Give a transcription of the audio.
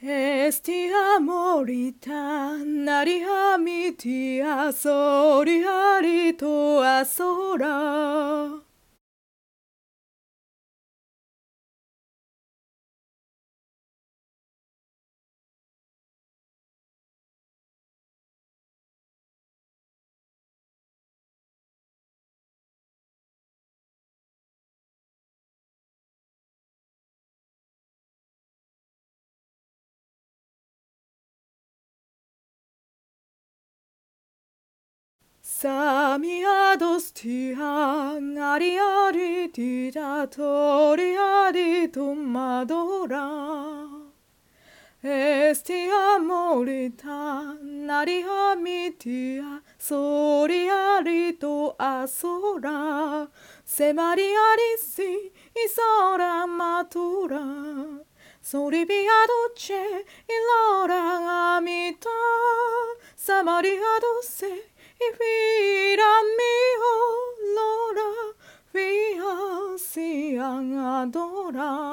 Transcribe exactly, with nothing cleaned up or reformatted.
Estia morita, naria mitia, soriarito asora. Samiados tiang ariari didatori adi tumadora. Esti amorita naria mitia soriarito asora. Se mariarisi isora matura. Soribia dolce ilora amita. Samaria doce e vira mio lora via si adora.